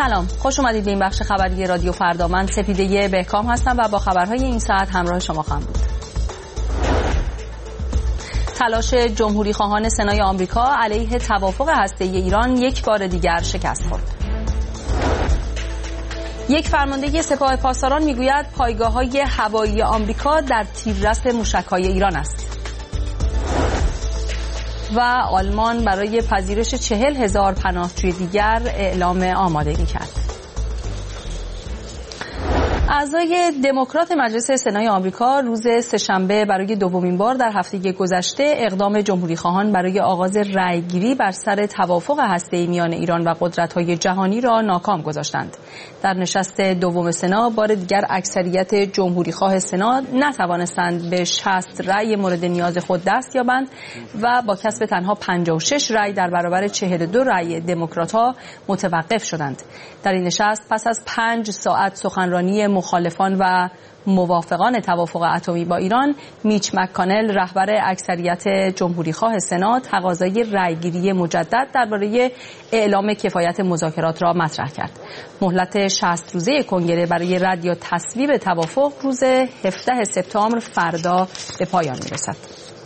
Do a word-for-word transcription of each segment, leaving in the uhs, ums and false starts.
سلام، خوش اومدید به این بخش خبری رادیو فردا. من سپیده بهکام هستم و با خبرهای این ساعت همراه شما خواهم بود. تلاش جمهوری خواهان سنای آمریکا علیه توافق هسته‌ای ایران یک بار دیگر شکست خورد. یک فرمانده سپاه پاسداران میگوید پایگاه‌های هوایی آمریکا در تیررس موشک‌های ایران است. و آلمان برای پذیرش چهل هزار پناهجوی دیگر اعلام آمادگی کرد. اعضای دموکرات مجلس سنای آمریکا روز سه‌شنبه برای دومین بار در هفته گذشته اقدام جمهوری خواهان برای آغاز رأیگیری بر سر توافق هسته‌ای میان ایران و قدرت‌های جهانی را ناکام گذاشتند. در نشست دوم سنا بار دیگر اکثریت جمهوری خواه سنا نتوانستند به شصت رأی مورد نیاز خود دست یابند و با کسب تنها پنجاه و شش رأی در برابر چهل و دو رأی دموکرات‌ها متوقف شدند. در این نشست پس از پنج ساعت سخنرانی مخالفان و موافقان توافق اتمی با ایران، میچ مک‌کانل رهبر اکثریت جمهوریخواه سنا تقاضای رأیگیری مجدد درباره اعلام کفایت مذاکرات را مطرح کرد. مهلت شصت روزه کنگره برای رد یا تصویب توافق روز هفدهم سپتامبر فردا به پایان می‌رسد.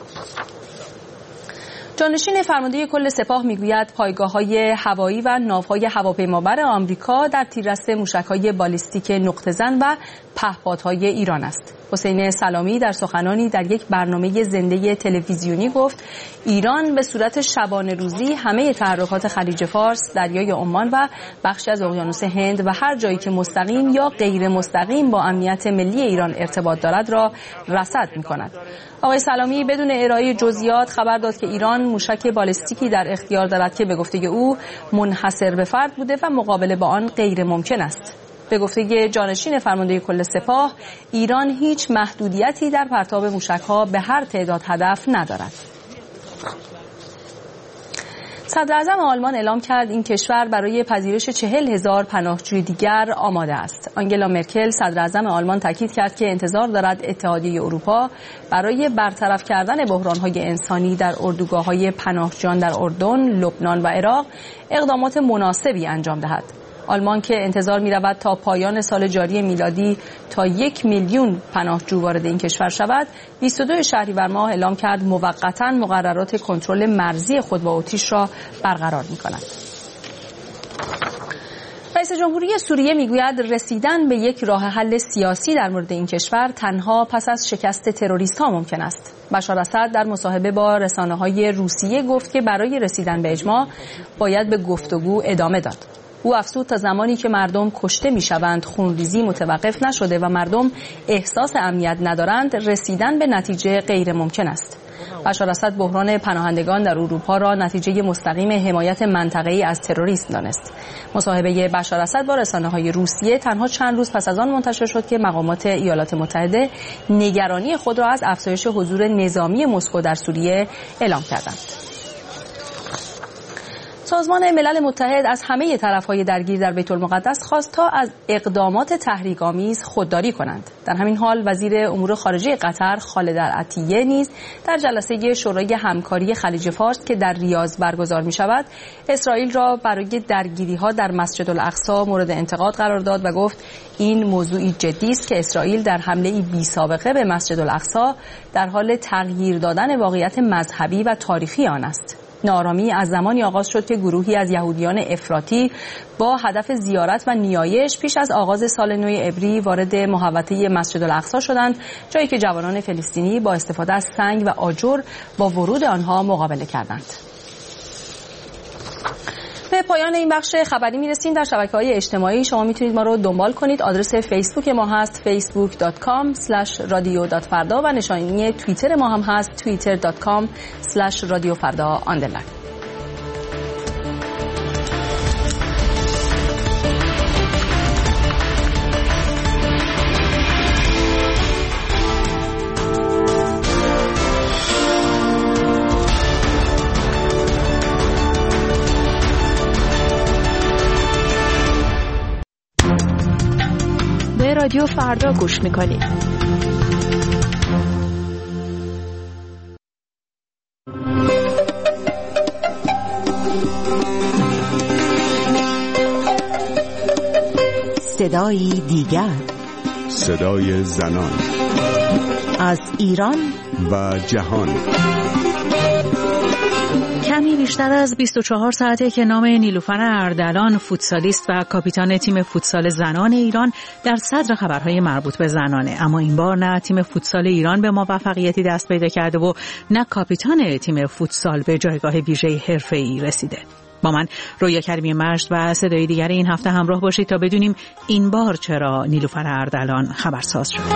جانشین فرمانده کل سپاه میگوید پایگاه‌های هوایی و ناوهای هواپیمابر آمریکا در تیررس موشک‌های بالیستیک نقطه‌زن و پهپادهای ایران است. حسین سلامی در سخنانی در یک برنامه زنده تلویزیونی گفت ایران به صورت شبانه روزی همه تحرکات خلیج فارس، دریای عمان و بخشی از اقیانوس هند و هر جایی که مستقیم یا غیر مستقیم با امنیت ملی ایران ارتباط دارد را رصد می‌کند. آقای سلامی بدون ارائه جزئیات خبر داد که ایران موشک بالستیکی در اختیار دارد که به گفته او منحصر به فرد بوده و مقابله با آن غیر ممکن است. به گفته جانشین فرمانده کل سپاه، ایران هیچ محدودیتی در پرتاب موشک‌ها به هر تعداد هدف ندارد. صدر اعظم آلمان اعلام کرد این کشور برای پذیرش چهل هزار پناهجوی دیگر آماده است. آنگلا مرکل صدر اعظم آلمان تاکید کرد که انتظار دارد اتحادیه اروپا برای برطرف کردن بحران‌های انسانی در اردوگاه‌های پناهجویان در اردن، لبنان و عراق اقدامات مناسبی انجام دهد. آلمان که انتظار می‌رود تا پایان سال جاری میلادی تا یک میلیون پناهجو وارد این کشور شود، بیست و دوم شهریور ماه اعلام کرد موقتاً مقررات کنترل مرزی خود با اتریش را برقرار می‌کند. رئیس جمهوری سوریه میگوید رسیدن به یک راه حل سیاسی در مورد این کشور تنها پس از شکست تروریست‌ها ممکن است. بشار اسد در مصاحبه با رسانه‌های روسیه گفت که برای رسیدن به اجماع باید به گفتگو ادامه داد. او افزود تا زمانی که مردم کشته میشوند، خونریزی متوقف نشده و مردم احساس امنیت ندارند، رسیدن به نتیجه غیر ممکن است. بشار اسد بحران پناهندگان در اروپا را نتیجه مستقیم حمایت منطقه‌ای از تروریسم دانست. مصاحبه بشار اسد با رسانه‌های روسیه تنها چند روز پس از آن منتشر شد که مقامات ایالات متحده نگرانی خود را از افزایش حضور نظامی مسکو در سوریه اعلام کردند. سازمان ملل متحد از همه طرف‌های درگیر در بیت المقدس خواست تا از اقدامات تحریک‌آمیز خودداری کنند. در همین حال وزیر امور خارجه قطر خالد العطیه نیز در جلسه شورای همکاری خلیج فارس که در ریاض برگزار می‌شود، اسرائیل را برای درگیری‌ها در مسجد الاقصی مورد انتقاد قرار داد و گفت این موضوعی جدی است که اسرائیل در حمله‌ای بی‌سابقه به مسجد الاقصی در حال تغییر دادن واقعیت مذهبی و تاریخی آن است. ناآرامی از زمانی آغاز شد که گروهی از یهودیان افراطی با هدف زیارت و نیایش پیش از آغاز سال نو عبری وارد محوطه مسجد الاقصی شدند، جایی که جوانان فلسطینی با استفاده از سنگ و آجر با ورود آنها مقابله کردند. به پایان این بخش خبری میرسیم. در شبکه‌های اجتماعی شما میتونید ما رو دنبال کنید. آدرس فیسبوک ما هست فیسبوک دات کام اسلش رادیو دات فردا و نشانی توییتر ما هم هست توییتر دات کام اسلش رادیو فردا آندرلاین. رادیو فردا گوش میکنید. صدایی دیگر، صدای زنان از ایران و جهان. کمی بیشتر از بیست و چهار ساعته که نام نیلوفر اردلان، فوتسالیست و کاپیتان تیم فوتسال زنان ایران در صدر خبرهای مربوط به زنانه. اما این بار نه تیم فوتسال ایران به موفقیتی دست پیدا کرده و نه کاپیتان تیم فوتسال به جایگاه ویژه حرفه‌ای رسیده. با من رویا کریمی مجد و صدای دیگر این هفته همراه باشید تا بدونیم این بار چرا نیلوفر اردلان خبرساز شد.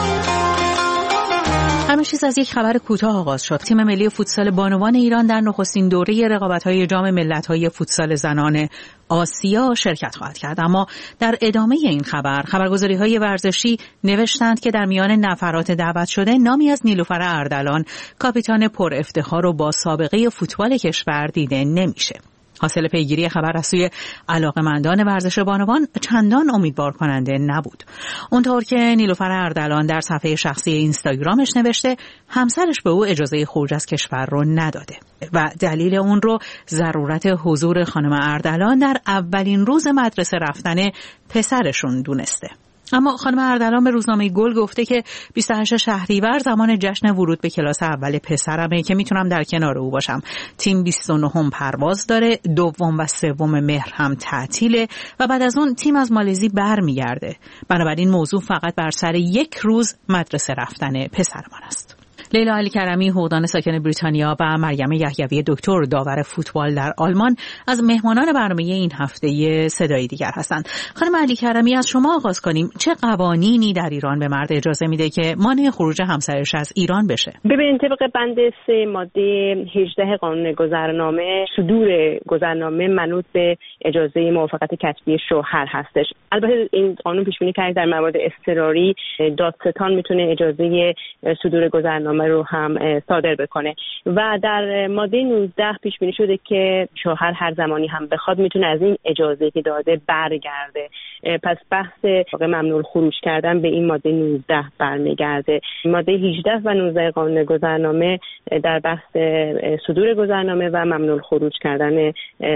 همه چیز از یک خبر کوتاه آغاز شد. تیم ملی فوتسال بانوان ایران در نخستین دوره رقابت‌های جام ملت‌های فوتسال زنان آسیا شرکت خواهد کرد. اما در ادامه این خبر، خبرگزاری‌های ورزشی نوشتند که در میان نفرات دعوت شده نامی از نیلوفر اردلان، کاپیتان پر افتخار و با سابقه فوتبال کشور دیده نمیشه. حاصل پیگیری خبر از سوی علاقه‌مندان ورزش بانوان چندان امیدوار کننده نبود. اونطور که نیلوفر اردلان در صفحه شخصی اینستاگرامش نوشته همسرش به او اجازه خروج از کشور رو نداده و دلیل اون رو ضرورت حضور خانم اردلان در اولین روز مدرسه رفتن پسرشون دونسته. اما خانم اردلان به روزنامه گل گفته که بیست و هشتم شهریور زمان جشن ورود به کلاس اول پسرمه که میتونم در کنار او باشم. تیم بیست و نهم پرواز داره، دوم و سوم مهر هم تعطیله و بعد از اون تیم از مالزی برمیگرده. بنابراین موضوع فقط بر سر یک روز مدرسه رفتن پسرمان است. لیلا علی کرمی، حقوقدان ساکن بریتانیا، و مریم یحیوی، دکتر داور فوتبال در آلمان، از مهمانان برنامه این هفته صدای دیگر هستند. خانم علی کرمی، از شما آغاز کنیم. چه قوانینی در ایران به مرد اجازه میده که مانع خروج همسرش از ایران بشه؟ ببینید، طبق بند سه ماده هجده قانون گذرنامه، صدور گذرنامه منوط به اجازه موافقت کتبی شوهر هستش. البته این قانون پیش بینی کرده در موارد اضطراری دادستان میتونه اجازه صدور گذرنامه رو هم صادر بکنه و در ماده نوزده پیش بینی شده که شوهر هر زمانی هم بخواد میتونه از این اجازه که داده برگرده. پس بحث ممنوع خروج کردن به این ماده نوزده برمیگرده. ماده هجده و نوزده قانون گذرنامه در بحث صدور گذرنامه و ممنوع خروج کردن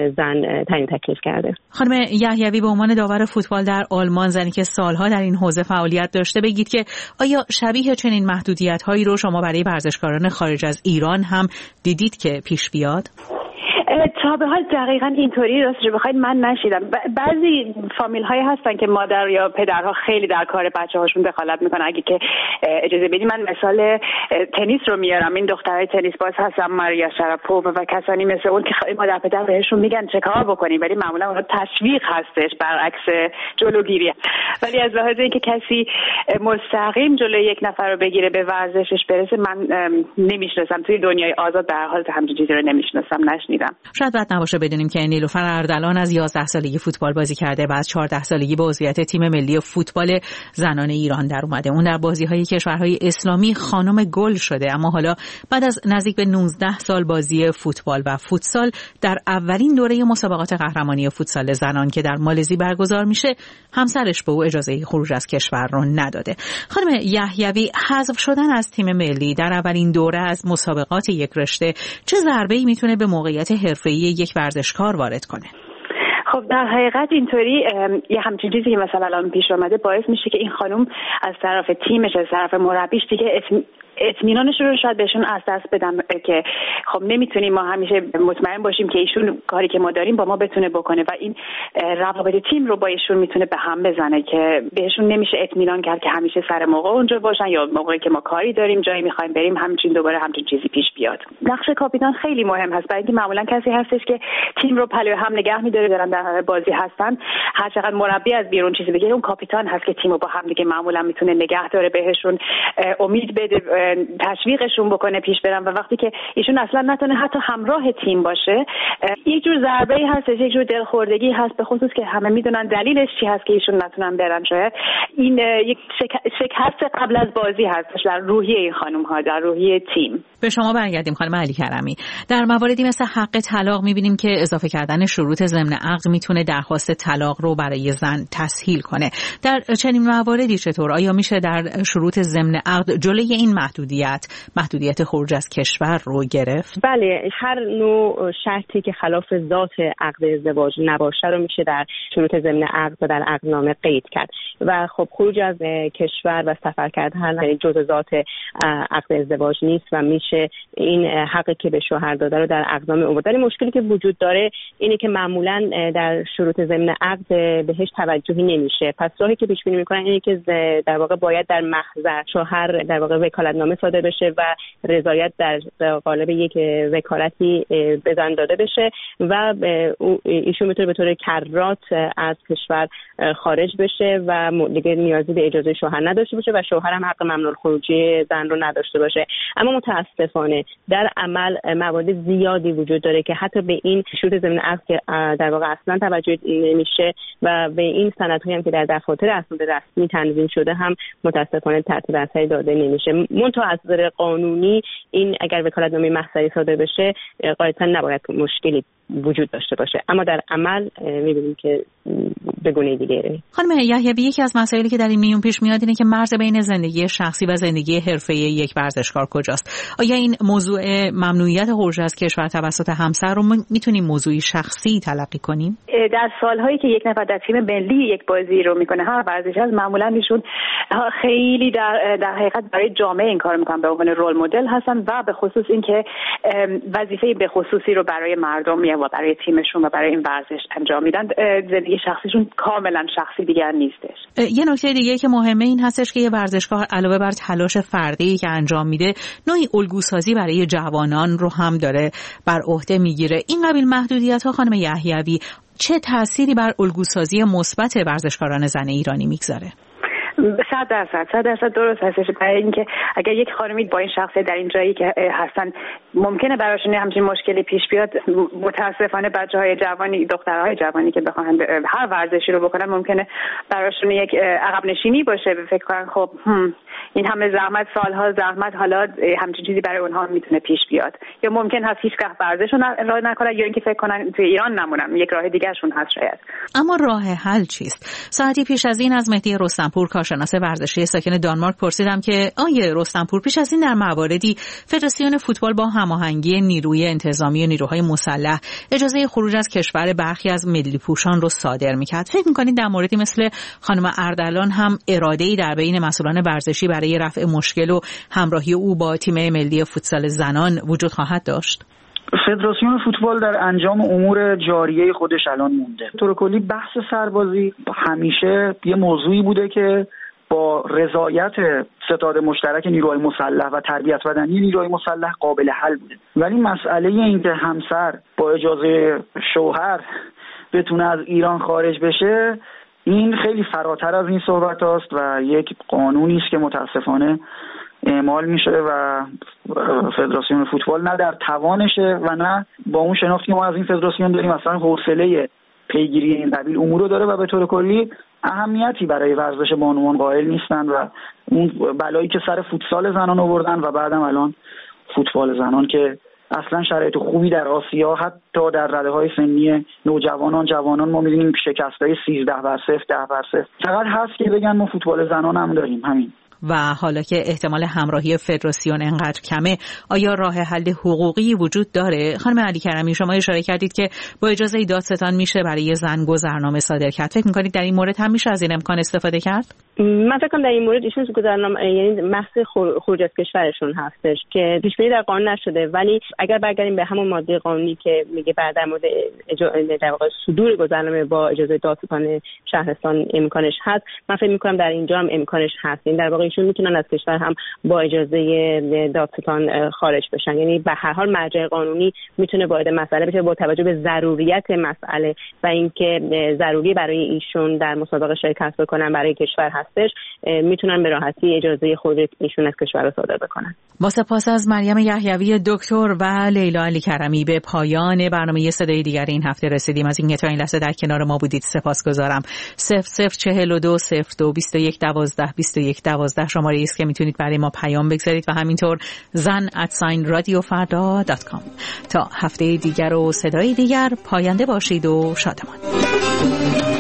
زن تعیین تکلیف کرده. خانم یحیوی، به عنوان داور فوتبال در آلمان، زنی که سالها در این حوزه فعالیت داشته، بگید که آیا شبیه چنین محدودیت‌هایی رو شما برای ورزشکاران خارج از ایران هم دیدید که پیش بیاد؟ تا به حال دقیقاً اینطوری راستش بخواید من نشیدم. بعضی فامیل هایی هستن که مادر یا پدرها خیلی در کار بچه هاشون دخالت میکنن. اگه که اجازه بدید من مثال تنیس رو میارم. این دخترای تنیس باز هستن، ماریا شراپووا و کسانی مثل اون که مادر پدر بهشون میگن چه کار بکنیم، ولی معمولا اونها تشویق هستش برعکس جلوگیری. ولی از لحاظ اینکه کسی مستقیم جلوی یک نفر رو بگیره به ورزشش برسه، من نمیشناسم. توی دنیای آزاد در حال همچین چیزی رو نمیشناسم، نشنیدم. شاید بد نباشه بدونیم که نیلوفر اردلان از یازده سالگی فوتبال بازی کرده و از چهارده سالگی به عضویت تیم ملی فوتبال زنان ایران در اومده. اون در بازی‌های کشورهای اسلامی خانم گل شده، اما حالا بعد از نزدیک به نوزده سال بازی فوتبال و فوتسال در اولین دوره مسابقات قهرمانی فوتسال زنان که در مالزی برگزار میشه، همسرش به او اجازه خروج از کشور رو نداده. خانم یحیوی، حذف شدن از تیم ملی در اولین دوره از مسابقات یک رشته چه ضربه‌ای میتونه به موقعیت حرفه‌ای یک ورزشکار وارد کنه؟ خب در حقیقت اینطوری یه همچین چیزی که مثلا الان پیش اومده باعث میشه که این خانم از طرف تیمش، از طرف مربیش دیگه اطمینانش رو شاید بهشون از دست بدم که خب نمیتونیم ما همیشه مطمئن باشیم که ایشون کاری که ما داریم با ما بتونه بکنه و این روابط تیم رو با ایشون میتونه به هم بزنه که بهشون نمیشه اطمینان کرد که همیشه سر موقع اونجا باشن یا موقعی که ما کاری داریم جایی میخوایم بریم همچین دوباره همچین چیزی پیش بیاد. نقش کاپیتان خیلی مهم هست، برای اینکه معمولا کسی هستش که تیم رو پلوی هم نگه میداره، دارن در بازی هستن، هر چقدر مربی از بیرون چیزی بگه اون کاپیتان هست که تیم رو با هم دیگه معمولا میتونه نگه داره، بهشون امید بده، تشویقشون بکنه پیش برن و وقتی که ایشون اصلا نتونه حتی همراه تیم باشه، یک جور ضربه‌ای هست، یک جور دلخوردگی هست، به خصوص که همه میدونن دلیلش چی هست که ایشون نتونن برن. شاید این یک شکست قبل از بازی هست در روحیه این خانم ها، در روحیه تیم. به شما برگردیم خانم علی کرمی. در مواردی مثل حق طلاق میبینیم که اضافه کردن شروط ضمن عقد میتونه درخواست طلاق رو برای زن تسهیل کنه. در چنین مواردی چطور؟ آیا میشه در شروط ضمن عقد جلوی این محدود محدودیت محدودیت خروج از کشور رو گرفت؟ بله، هر نوع شرطی که خلاف ذات عقد ازدواج نباشه رو میشه در شروط ضمن عقد و در عقدنامه قید کرد و خب خروج از کشور و سفر کردن جزء ذات عقد ازدواج نیست و میشه این حقی که به شوهر داده رو در عقدنامه آورد. ولی مشکلی که وجود داره اینه که معمولا در شروط ضمن عقد بهش توجهی نمیشه. پس راهی که پیش بینی میکنن اینه که در واقع باید در محضر شوهر در واقع وکالتنامه صادر بشه و رضایت در قالب یک وکالتی به زن داده بشه و ایشون میتونه به طور کرات از کشور خارج بشه و دیگه نیازی به اجازه شوهر نداشته باشه و شوهر هم حق ممنوع خروجی زن رو نداشته باشه. اما متاسفانه در عمل موارد زیادی وجود داره که حتی به این شروط ضمن عقد که در واقع اصلا توجه نمیشه و به این سندهایی هم که در دفاتر اسناد رسمی تنظیم شده هم متاسفانه ترتیب اثری داده نمیشه. منتها از نظر قانونی این اگر وکالتنامه محضری صادر بشه قاعدتا نباید مشکلی وجود داشته باشه، اما در عمل می‌بینیم که به گونه دیگه. خانم یحیوی، یکی از مسائلی که در این میون پیش میاد اینه که مرز بین زندگی شخصی و زندگی حرفه‌ای یک ورزشکار کجاست؟ آیا این موضوع ممنوعیت خروج از کشور توسط همسر رو میتونیم موضوعی شخصی تلقی کنیم؟ در سالهایی که یک نفر در تیم ملی یک بازی رو میکنه، هر ورزشی از معمولا ایشون خیلی در در حقیقت برای جامعه این کار میکنن، به عنوان رول مدل هستن و به خصوص اینکه وظیفه به خصوصی رو برای مردم و برای تیمشون و برای این ورزش انجام میدن. زندگی شخصیشون کاملا شخصی دیگر نیستش. یه نکته دیگه که مهمه این هستش که یه ورزشکار علاوه بر تلاش فردی که انجام میده، نوعی الگوسازی برای جوانان رو هم داره بر عهده میگیره. این قبیل محدودیت‌ها خانم یحیوی چه تأثیری بر الگوسازی مثبت ورزشکاران زن ایرانی میگذاره؟ صد درصد صد درصد درست هستش. برای اینکه اگر یک خانمی با این شخصیت در این جایی که هستن ممکنه براشون همچین مشکلی پیش بیاد، متاسفانه بچه‌های جوانی، دخترهای جوانی که بخوان هر ورزشی رو بکنن ممکنه براشون یک عقب نشینی باشه. فکر کنن خب این همه زحمت، سالها زحمت، حالا همچین چیزی برای اونها میتونه پیش بیاد، یا ممکن هست هیچ وقت ورزش رو راه نکنن یا اینکه فکر کنن توی ایران نمونن، یک راه دیگه شون هست شاید. اما راه حل چیست؟ ساعتی پیش از این از مهدی رستمپور، کارشناس ورزشی ساکن دانمارک، پرسیدم که آیا رستمپور پیش از این در مواردی فدراسیون فوتبال با هماهنگی نیروی انتظامی و نیروهای مسلح اجازه خروج از کشور برخی از ملی پوشان رو صادر میکرد؟ فکر میکنید در موردی مثل خانم اردلان هم اراده‌ای در بین مسئولان ورزشی برای رفع مشکل و همراهی او با تیم ملی فوتسال زنان وجود خواهد داشت؟ فدراسیون فوتبال در انجام امور جاریه خودش الان مونده. طور کلی بحث سربازی همیشه یه موضوعی بوده که با رضایت ستاد مشترک نیروهای مسلح و تربیت بدنی نیروهای مسلح قابل حل بوده، ولی مسئله این که همسر با اجازه شوهر بتونه از ایران خارج بشه، این خیلی فراتر از این صحبت هاست و یک قانونی است که متاسفانه اعمال میشه و فدراسیون فوتبال نه در توانشه و نه با اون شناختی که ما از این فدراسیون داریم اصلا حوصله پیگیری این قبیل امور رو داره و به طور کلی اهمیتی برای ورزش بانوان قائل نیستن و اون بلایی که سر فوتسال زنان آوردن و بعدم الان فوتبال زنان که اصلا شرایط خوبی در آسیا حتی در رده سنی نوجوانان جوانان ما می‌بینیم شکست‌های سیزده بر صفر ده بر صفر. فقط هست که بگن ما فوتبال زنان هم داریم. همین. و حالا که احتمال همراهی فدراسیون انقدر کمه، آیا راه حل حقوقی وجود داره؟ خانم علی کرمی، شما اشاره کردید که با اجازه دادستان میشه برای زن گذرنامه صادر کرد. فکر می‌کنید در این مورد هم میشه از این امکان استفاده کرد؟ من فکر کنم در این مورد ایشون گذرنامه یعنی محض خروج از کشورشون هستش که پیش بینی در قانون نشده، ولی اگر برگردیم به همون ماده قانونی که میگه بعد در مورد در واقع صدور گذرنامه با اجازه دادستان شهرستان امکانش هست، من فکر می‌کنم در اینجا هم امکانش هست. این در واقع ایشون میتونن از کشور هم با اجازه دادستان خارج بشن، یعنی به هر حال مرجع قانونی میتونه وارد مسئله بشه با توجه به ضروریت مسئله و اینکه ضروری برای ایشون در مسابقه شرکت بکنن برای کشور هستش، میتونن به راحتی اجازه خروج ایشون از کشور رو صادر بکنن. با سپاس از مریم یحیوی دکتر و لیلا علی کرمی به پایان برنامه صدای دیگر این هفته رسیدیم. از اینکه تا این لحظه در کنار ما بودید سپاسگزارم. صفر صفر چهل و دو صفر دو بیست و یک دوازده بیست و یک دوازده شماره است که میتونید برای ما پیام بگذارید و همینطور زن ات ساین رادیو فردا دات کام. تا هفته دیگر و صدای دیگر پاینده باشید و شادمان.